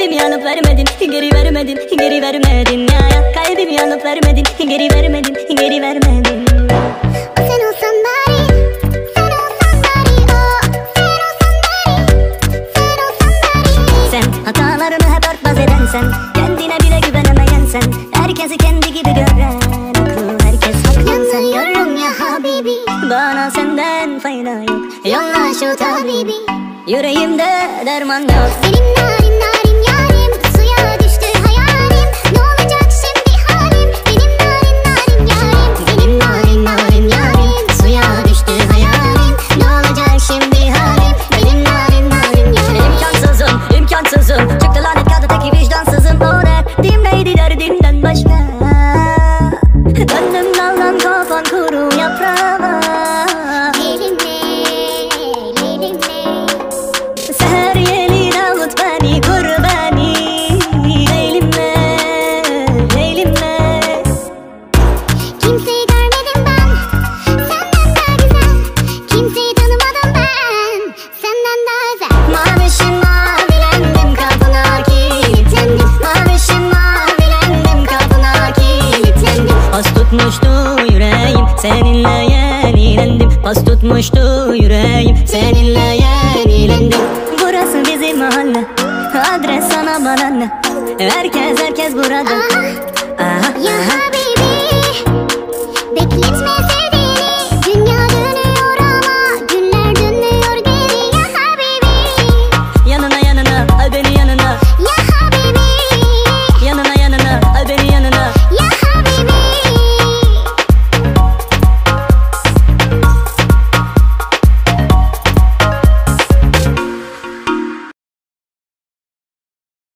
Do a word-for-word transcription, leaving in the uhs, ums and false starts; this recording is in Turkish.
Kalbimi alıp vermedin, geri vermedin, geri vermedin ya ya. Kalbimi alıp vermedin, geri vermedin, geri vermedin. Sen olsan bari, sen olsan bari, oh. Sen olsan bari, sen olsan bari. Sen hatalarını hep örtbas eden sen, kendine bile güvenemeyen sen, herkesi kendi gibi gören, aklı herkes haklı sen. Yanıyorum ya habibi, Bana senden fayda yok, yolla şu tabibi. Yüreğimde derman yok. benim narin narin yarim, suya düştü hayalim. Ne olacak şimdi halim, benim narin narin yarim. Benim narin narin yarim, suya düştü hayalim. Ne olacak şimdi halim, benim narin narin yarim. İmkansızım, imkansızım, çıktı lanet kağıdaki vicdansızım. O derdim neydi derdimden başka? Döndüm daldan kopan kuru yaprağa. Elimle, elimle. Seher yeli davut beni, kur beni. Leylimle, leylimle. Kimseyi görmedim ben, senden daha güzel. Kimseyi tanımadım ben, senden daha özel. Mavişim mavilendim, kapına kilitlendim. Mavişim mavilendim, kapına kilitlendim. Pas tutmuştu yüreğim, seninle yenilendim. Pas tutmuştu yüreğim, seninle yenilendim. Burası bizim mahalle, adres sana bana ne? Herkes herkes burada. Ah, Aha, ya aha.